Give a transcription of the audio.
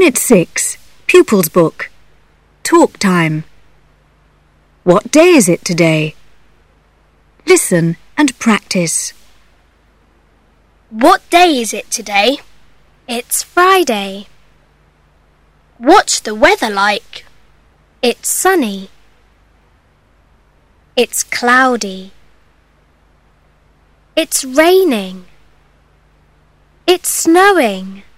Unit 6, Pupils Book. Talk time. What day is it today? Listen and practice. What day is it today? It's Friday. What's the weather like? It's sunny. It's cloudy. It's raining. It's snowing.